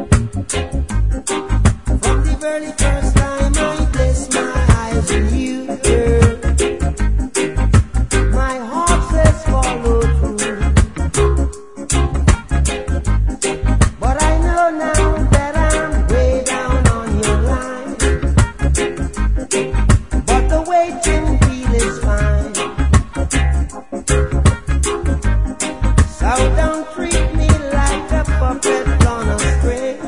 From the very first time I placed my eyes on you, girl, my heart says follow through. But I know now that I'm way down on your line. But the waiting feel is fine. So don't treat me like a puppet on a string.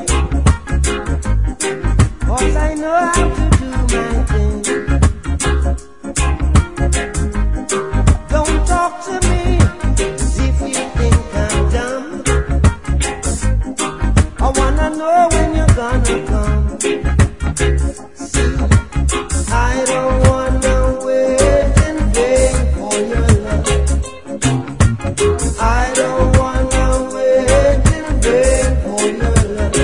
'Cause I know how to do my thing. Don't talk to me as if you think I'm dumb. I wanna know when you're gonna come. See, I don't wanna wait in vain for your love. I don't wanna wait in vain for your love.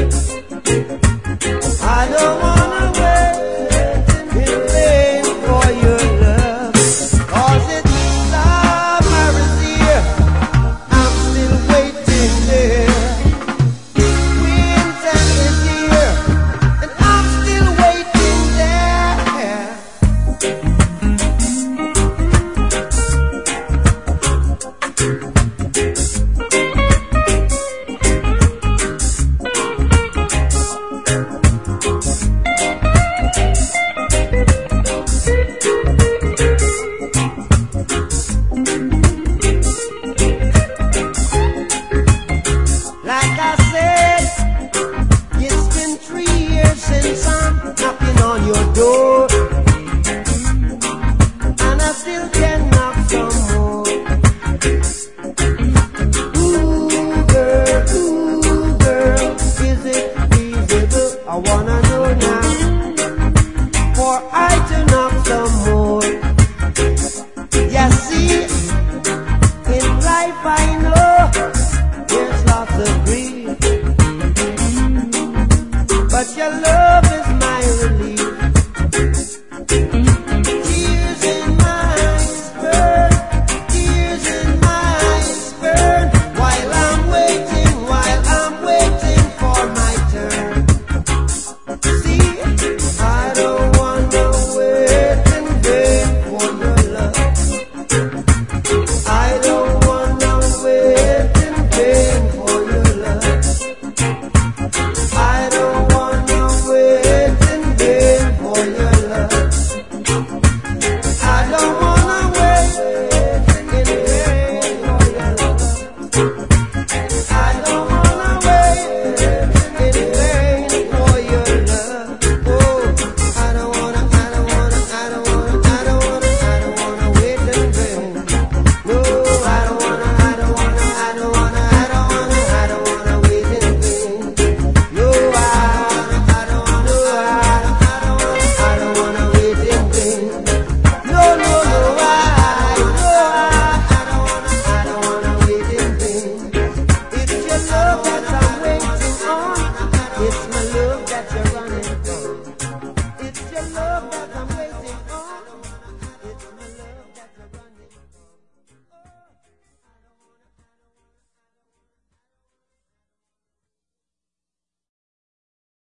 I don't wanna wait in vain for your love. 'Cause it's summer is here, I'm still waiting there. Winter is here, and I'm still waiting there. Like I said, it's been 3 years since I'm knocking on your door, and I still can knock some more. Ooh girl, is it feasible? I wanna know now, for I to knock some more. Yeah, see, in life I know there's lots of grief, but your love is my relief. Tears in my eyes burn, tears in my eyes burn, while I'm waiting for my turn. See, I don't wanna wait in vain for your love. I don't wanna wait in vain for your love. I don't wanna wait in vain for your love. I don't wanna wait in vain for your love. I don't wanna wait in vain for your love. Oh, I don't wanna wait in vain. No, I don't wanna wait in vain. No, I don't wanna wait in vain. No, I don't wanna wait in vain. It's your love that I'm waiting on. It's